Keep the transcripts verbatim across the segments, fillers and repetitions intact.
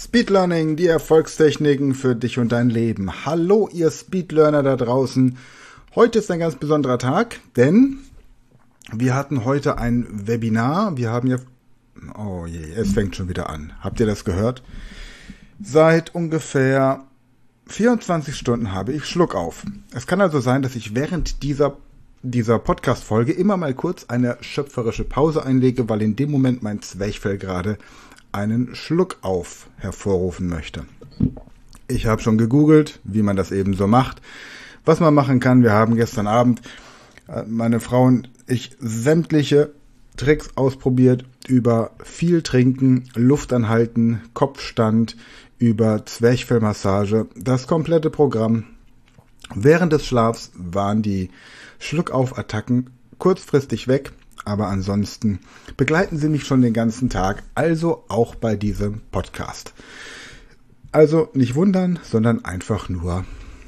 Speed Learning, die Erfolgstechniken für dich und dein Leben. Hallo, ihr Speedlearner da draußen. Heute ist ein ganz besonderer Tag, denn wir hatten heute ein Webinar. Wir haben ja... Oh je, es fängt schon wieder an. Habt ihr das gehört? Seit ungefähr vierundzwanzig Stunden habe ich Schluck auf. Es kann also sein, dass ich während dieser, dieser Podcast-Folge immer mal kurz eine schöpferische Pause einlege, weil in dem Moment mein Zwerchfell gerade einen Schluck auf hervorrufen möchte. Ich habe schon gegoogelt, wie man das eben so macht, was man machen kann. Wir haben gestern Abend, meine Frau und ich, sämtliche Tricks ausprobiert über viel Trinken, Luft anhalten, Kopfstand, über Zwerchfellmassage, das komplette Programm. Während des Schlafs waren die Schluckauf-Attacken kurzfristig weg, aber ansonsten begleiten sie mich schon den ganzen Tag, also auch bei diesem Podcast. Also nicht wundern, sondern einfach nur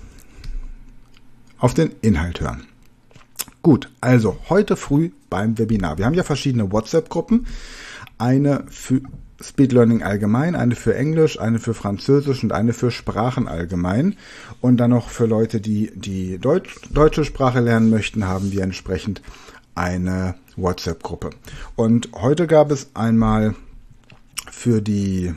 auf den Inhalt hören. Gut, also heute früh beim Webinar. Wir haben ja verschiedene WhatsApp-Gruppen. Eine für Speed Learning allgemein, eine für Englisch, eine für Französisch und eine für Sprachen allgemein. Und dann noch für Leute, die die Deutsch, deutsche Sprache lernen möchten, haben wir entsprechend eine WhatsApp-Gruppe. Und heute gab es einmal für die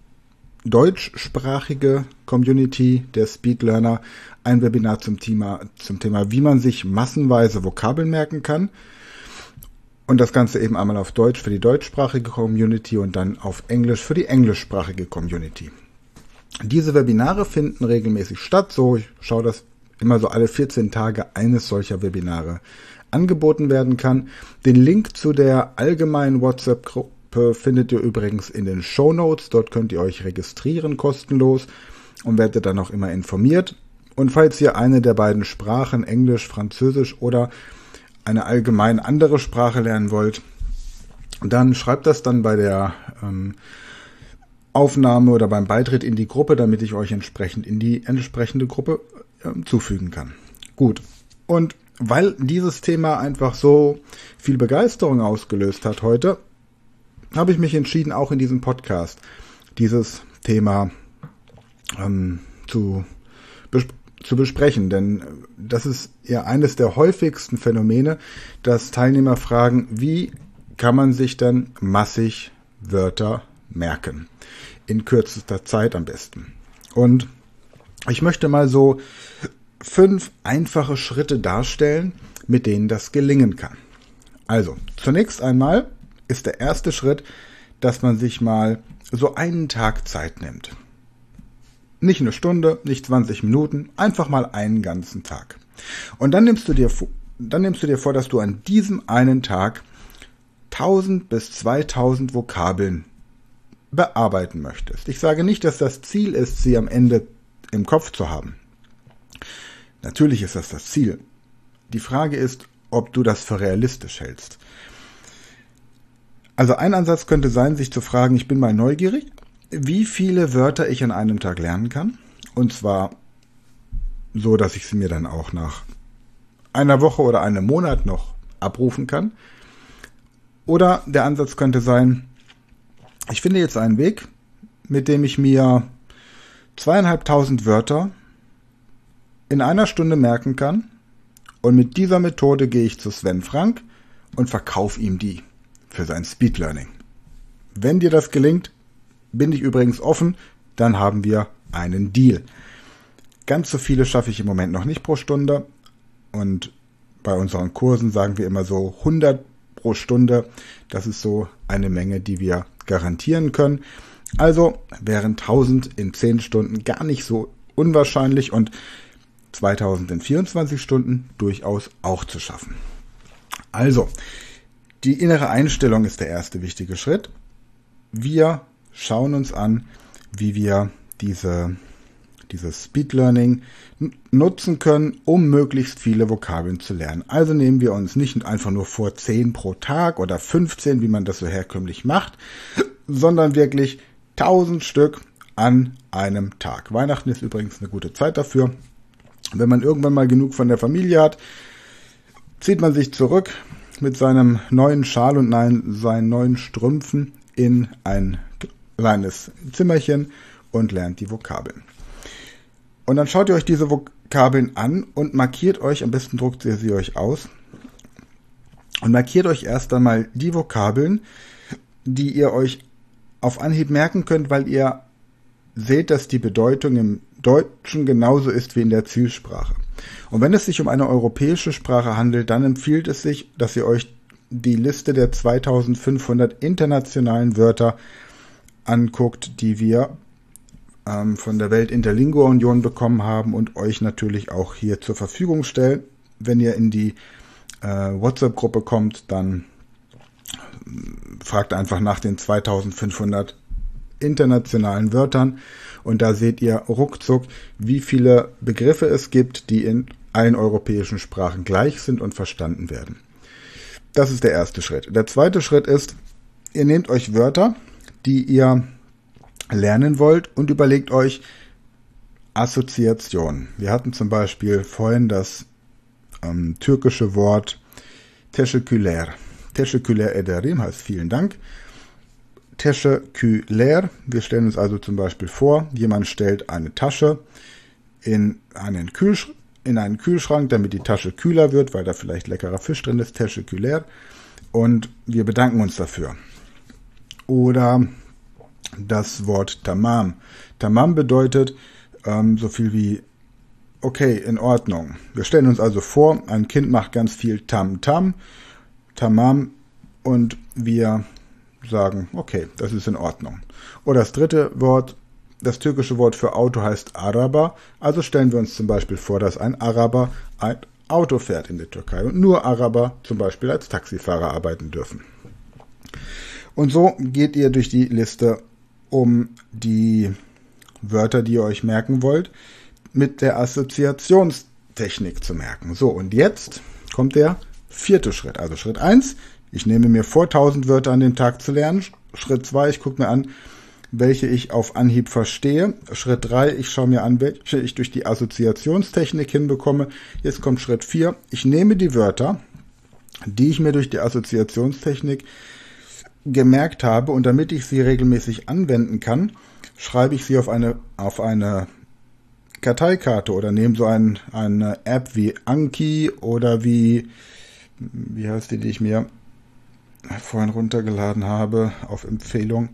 deutschsprachige Community der Speedlearner ein Webinar zum Thema, zum Thema, wie man sich massenweise Vokabeln merken kann. Und das Ganze eben einmal auf Deutsch für die deutschsprachige Community und dann auf Englisch für die englischsprachige Community. Diese Webinare finden regelmäßig statt. So, ich schaue, dass immer so alle vierzehn Tage eines solcher Webinare angeboten werden kann. Den Link zu der allgemeinen WhatsApp-Gruppe findet ihr übrigens in den Shownotes. Dort könnt ihr euch registrieren, kostenlos, und werdet dann auch immer informiert. Und falls ihr eine der beiden Sprachen, Englisch, Französisch oder eine allgemein andere Sprache lernen wollt, dann schreibt das dann bei der ähm, Aufnahme oder beim Beitritt in die Gruppe, damit ich euch entsprechend in die entsprechende Gruppe äh, zufügen kann. Gut, und weil dieses Thema einfach so viel Begeisterung ausgelöst hat heute, habe ich mich entschieden, auch in diesem Podcast dieses Thema ähm, zu, bes- zu besprechen. Denn das ist ja eines der häufigsten Phänomene, dass Teilnehmer fragen, wie kann man sich denn massig Wörter merken? In kürzester Zeit am besten. Und ich möchte mal so fünf einfache Schritte darstellen, mit denen das gelingen kann. Also, zunächst einmal ist der erste Schritt, dass man sich mal so einen Tag Zeit nimmt. Nicht eine Stunde, nicht zwanzig Minuten, einfach mal einen ganzen Tag. Und dann nimmst du dir, dann nimmst du dir vor, dass du an diesem einen Tag tausend bis zweitausend Vokabeln bearbeiten möchtest. Ich sage nicht, dass das Ziel ist, sie am Ende im Kopf zu haben. Natürlich ist das das Ziel. Die Frage ist, ob du das für realistisch hältst. Also ein Ansatz könnte sein, sich zu fragen, ich bin mal neugierig, wie viele Wörter ich an einem Tag lernen kann. Und zwar so, dass ich sie mir dann auch nach einer Woche oder einem Monat noch abrufen kann. Oder der Ansatz könnte sein, ich finde jetzt einen Weg, mit dem ich mir zweieinhalbtausend Wörter in einer Stunde merken kann, und mit dieser Methode gehe ich zu Sven Frank und verkaufe ihm die für sein Speed Learning. Wenn dir das gelingt, bin ich übrigens offen, dann haben wir einen Deal. Ganz so viele schaffe ich im Moment noch nicht pro Stunde, und bei unseren Kursen sagen wir immer so hundert pro Stunde. Das ist so eine Menge, die wir garantieren können. Also wären tausend in zehn Stunden gar nicht so unwahrscheinlich und zweitausend in vierundzwanzig Stunden durchaus auch zu schaffen. Also, die innere Einstellung ist der erste wichtige Schritt. Wir schauen uns an, wie wir diese, dieses Speed Learning n- nutzen können, um möglichst viele Vokabeln zu lernen. Also nehmen wir uns nicht einfach nur vor zehn pro Tag oder fünfzehn, wie man das so herkömmlich macht, sondern wirklich tausend Stück an einem Tag. Weihnachten ist übrigens eine gute Zeit dafür. Wenn man irgendwann mal genug von der Familie hat, zieht man sich zurück mit seinem neuen Schal und nein, seinen neuen Strümpfen in ein kleines Zimmerchen und lernt die Vokabeln. Und dann schaut ihr euch diese Vokabeln an und markiert euch, am besten druckt ihr sie euch aus, und markiert euch erst einmal die Vokabeln, die ihr euch auf Anhieb merken könnt, weil ihr seht, dass die Bedeutung im Deutschen genauso ist wie in der Zielsprache. Und wenn es sich um eine europäische Sprache handelt, dann empfiehlt es sich, dass ihr euch die Liste der zweitausendfünfhundert internationalen Wörter anguckt, die wir ähm, von der Welt-Interlingua-Union bekommen haben und euch natürlich auch hier zur Verfügung stellen. Wenn ihr in die äh, WhatsApp-Gruppe kommt, dann fragt einfach nach den zweitausendfünfhundert internationalen Wörtern und da seht ihr ruckzuck, wie viele Begriffe es gibt, die in allen europäischen Sprachen gleich sind und verstanden werden. Das ist der erste Schritt. Der zweite Schritt ist, ihr nehmt euch Wörter, die ihr lernen wollt und überlegt euch Assoziationen. Wir hatten zum Beispiel vorhin das ähm, türkische Wort teşekkürler. Teşekkürler ederim heißt vielen Dank. Teşekkürler, wir stellen uns also zum Beispiel vor, jemand stellt eine Tasche in einen, Kühlsch- in einen Kühlschrank, damit die Tasche kühler wird, weil da vielleicht leckerer Fisch drin ist, teşekkürler, und wir bedanken uns dafür. Oder das Wort tamam. Tamam bedeutet ähm, so viel wie okay, in Ordnung. Wir stellen uns also vor, ein Kind macht ganz viel Tam-Tam, Tamam, und wir sagen, okay, das ist in Ordnung. Oder das dritte Wort, das türkische Wort für Auto heißt Araba, also stellen wir uns zum Beispiel vor, dass ein Araber ein Auto fährt in der Türkei und nur Araber zum Beispiel als Taxifahrer arbeiten dürfen. Und so geht ihr durch die Liste, um die Wörter, die ihr euch merken wollt, mit der Assoziationstechnik zu merken. So, und jetzt kommt der vierte Schritt. Also Schritt eins, ich nehme mir vor, tausend Wörter an dem Tag zu lernen. Schritt zwei, ich gucke mir an, welche ich auf Anhieb verstehe. Schritt drei, ich schaue mir an, welche ich durch die Assoziationstechnik hinbekomme. Jetzt kommt Schritt vier, ich nehme die Wörter, die ich mir durch die Assoziationstechnik gemerkt habe, und damit ich sie regelmäßig anwenden kann, schreibe ich sie auf eine, auf eine Karteikarte oder nehme so ein, eine App wie Anki oder wie, wie heißt die, die ich mir vorhin runtergeladen habe, auf Empfehlung.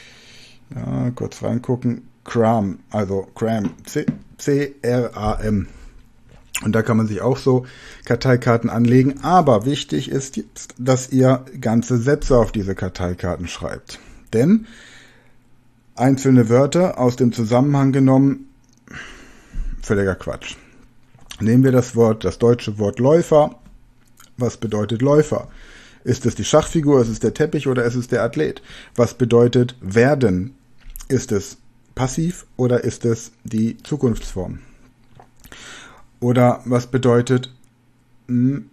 Ja, kurz reingucken. Cram, also Cram, C R A M. Und da kann man sich auch so Karteikarten anlegen. Aber wichtig ist jetzt, dass ihr ganze Sätze auf diese Karteikarten schreibt. Denn einzelne Wörter aus dem Zusammenhang genommen, völliger Quatsch. Nehmen wir das Wort, das deutsche Wort Läufer. Was bedeutet Läufer? Ist es die Schachfigur, ist es der Teppich oder ist es der Athlet? Was bedeutet werden? Ist es passiv oder ist es die Zukunftsform? Oder was bedeutet mh,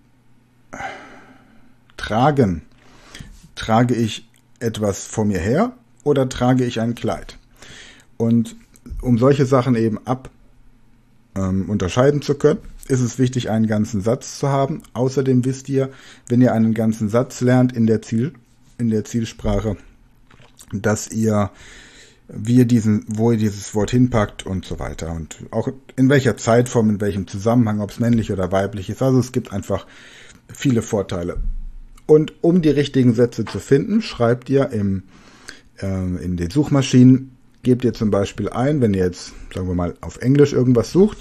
tragen? Trage ich etwas vor mir her oder trage ich ein Kleid? Und um solche Sachen eben ab ähm, unterscheiden zu können, ist es wichtig, einen ganzen Satz zu haben. Außerdem wisst ihr, wenn ihr einen ganzen Satz lernt in der Ziel, in der Zielsprache, dass ihr, wie ihr diesen, wo ihr dieses Wort hinpackt und so weiter. Und auch in welcher Zeitform, in welchem Zusammenhang, ob es männlich oder weiblich ist. Also es gibt einfach viele Vorteile. Und um die richtigen Sätze zu finden, schreibt ihr im, äh, in den Suchmaschinen, gebt ihr zum Beispiel ein, wenn ihr jetzt, sagen wir mal, auf Englisch irgendwas sucht,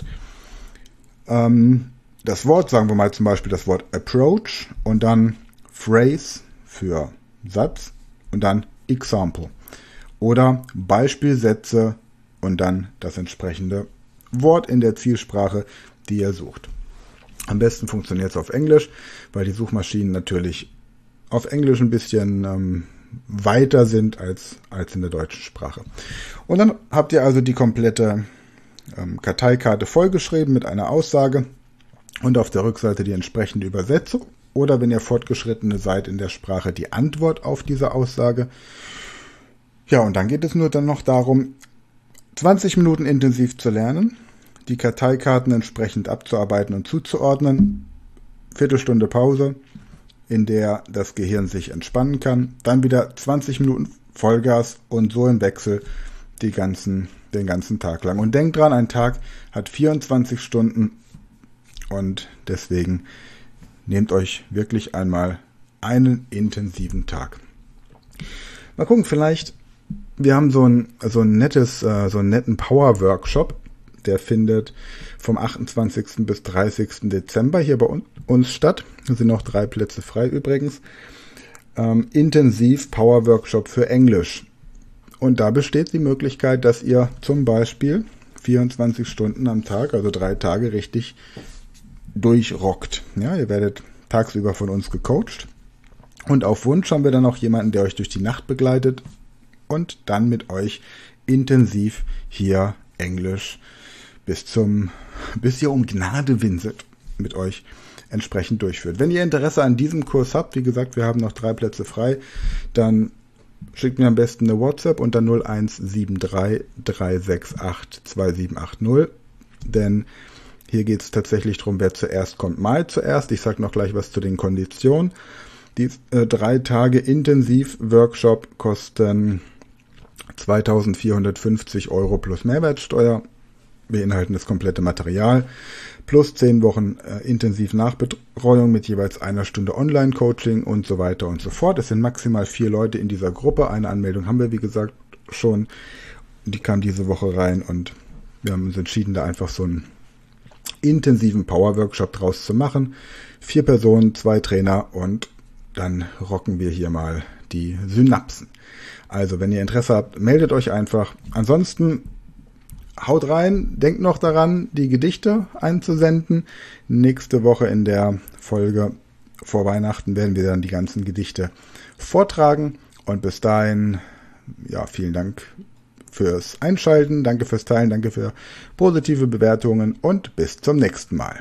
das Wort, sagen wir mal zum Beispiel das Wort approach und dann phrase für Satz und dann example oder Beispielsätze und dann das entsprechende Wort in der Zielsprache, die ihr sucht. Am besten funktioniert es auf Englisch, weil die Suchmaschinen natürlich auf Englisch ein bisschen ähm, weiter sind als, als in der deutschen Sprache. Und dann habt ihr also die komplette Karteikarte vollgeschrieben mit einer Aussage und auf der Rückseite die entsprechende Übersetzung oder, wenn ihr Fortgeschrittene seid in der Sprache, die Antwort auf diese Aussage. Ja, und dann geht es nur dann noch darum, zwanzig Minuten intensiv zu lernen, die Karteikarten entsprechend abzuarbeiten und zuzuordnen, Viertelstunde Pause, in der das Gehirn sich entspannen kann, dann wieder zwanzig Minuten Vollgas und so im Wechsel die ganzen, den ganzen Tag lang. Und denkt dran, ein Tag hat vierundzwanzig Stunden und deswegen nehmt euch wirklich einmal einen intensiven Tag. Mal gucken, vielleicht, wir haben so ein, so ein nettes, so einen netten Power-Workshop, der findet vom achtundzwanzigsten bis dreißigsten Dezember hier bei uns statt. Da sind noch drei Plätze frei übrigens. Ähm, intensiv Power-Workshop für Englisch. Und da besteht die Möglichkeit, dass ihr zum Beispiel vierundzwanzig Stunden am Tag, also drei Tage richtig durchrockt. Ja, ihr werdet tagsüber von uns gecoacht. Und auf Wunsch haben wir dann auch jemanden, der euch durch die Nacht begleitet und dann mit euch intensiv hier Englisch bis zum, bis ihr um Gnade winselt, mit euch entsprechend durchführt. Wenn ihr Interesse an diesem Kurs habt, wie gesagt, wir haben noch drei Plätze frei, dann schickt mir am besten eine WhatsApp unter null eins sieben drei drei sechs acht zwei sieben acht null, denn hier geht es tatsächlich darum, wer zuerst kommt, mal zuerst. Ich sage noch gleich was zu den Konditionen. Die äh, drei Tage Intensiv-Workshop kosten zweitausendvierhundertfünfzig Euro plus Mehrwertsteuer, beinhalten das komplette Material, plus zehn Wochen äh, intensiv Nachbetreuung mit jeweils einer Stunde Online-Coaching und so weiter und so fort. Es sind maximal vier Leute in dieser Gruppe. Eine Anmeldung haben wir, wie gesagt, schon. Die kam diese Woche rein und wir haben uns entschieden, da einfach so einen intensiven Power-Workshop draus zu machen. Vier Personen, zwei Trainer und dann rocken wir hier mal die Synapsen. Also, wenn ihr Interesse habt, meldet euch einfach. Ansonsten haut rein, denkt noch daran, die Gedichte einzusenden. Nächste Woche in der Folge vor Weihnachten werden wir dann die ganzen Gedichte vortragen. Und bis dahin, ja, vielen Dank fürs Einschalten, danke fürs Teilen, danke für positive Bewertungen und bis zum nächsten Mal.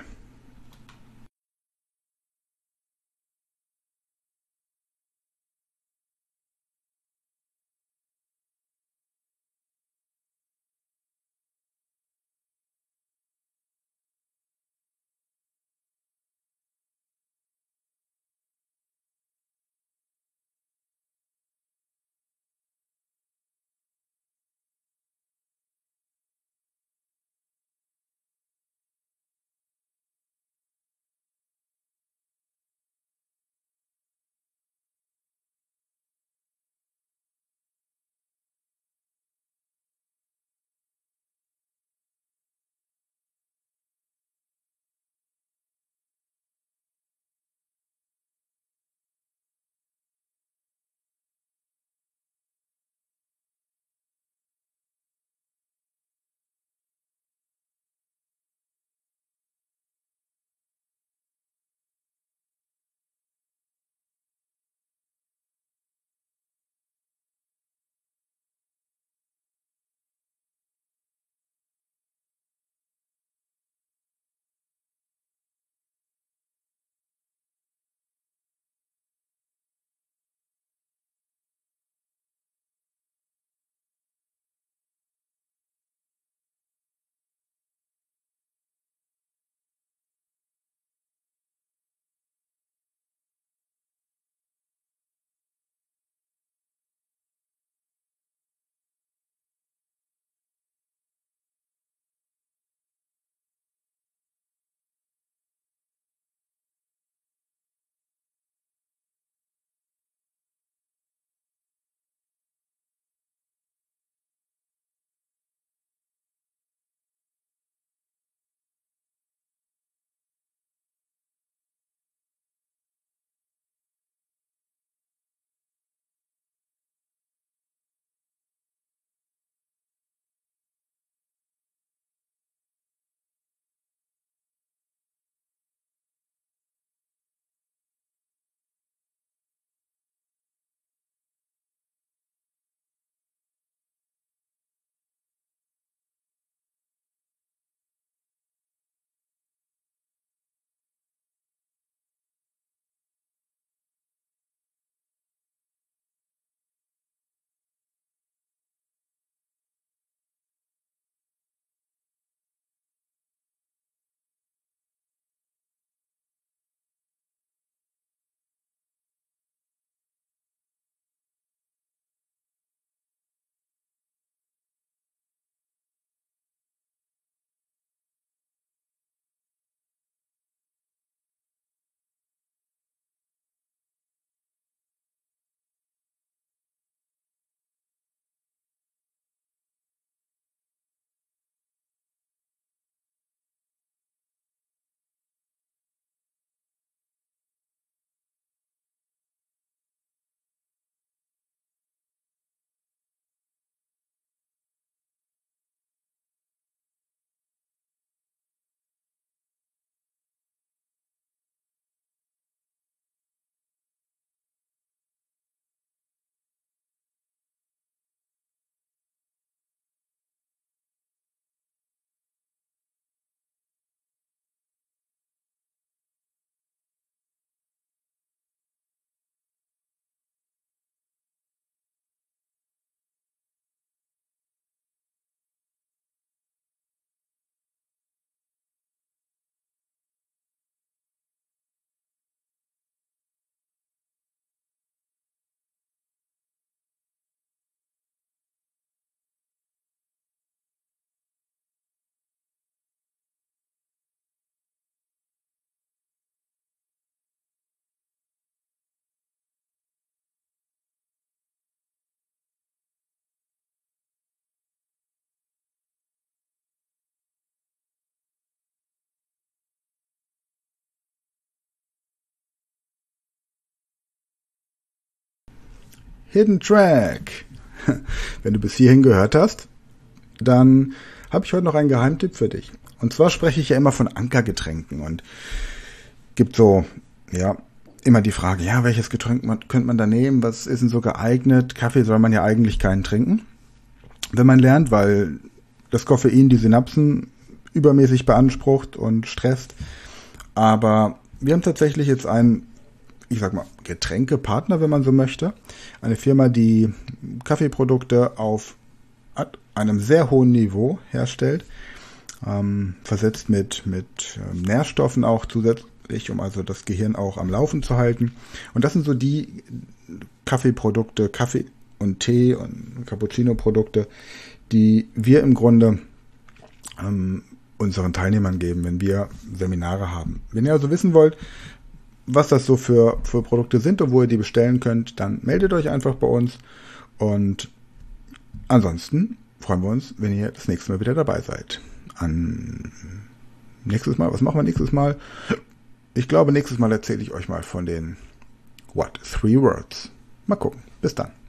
Hidden Track. Wenn du bis hierhin gehört hast, dann habe ich heute noch einen Geheimtipp für dich. Und zwar spreche ich ja immer von Ankergetränken und gibt so, ja, immer die Frage, ja, welches Getränk man, könnte man da nehmen? Was ist denn so geeignet? Kaffee soll man ja eigentlich keinen trinken. Wenn man lernt, weil das Koffein die Synapsen übermäßig beansprucht und stresst. Aber wir haben tatsächlich jetzt einen, ich sag mal, Getränkepartner, wenn man so möchte. Eine Firma, die Kaffeeprodukte auf einem sehr hohen Niveau herstellt, ähm, versetzt mit, mit ähm, Nährstoffen auch zusätzlich, um also das Gehirn auch am Laufen zu halten. Und das sind so die Kaffeeprodukte, Kaffee und Tee und Cappuccino-Produkte, die wir im Grunde ähm, unseren Teilnehmern geben, wenn wir Seminare haben. Wenn ihr also wissen wollt, was das so für, für Produkte sind und wo ihr die bestellen könnt, dann meldet euch einfach bei uns. Und ansonsten freuen wir uns, wenn ihr das nächste Mal wieder dabei seid. An nächstes Mal, was machen wir nächstes Mal? Ich glaube, nächstes Mal erzähle ich euch mal von den What? Three Words. Mal gucken. Bis dann.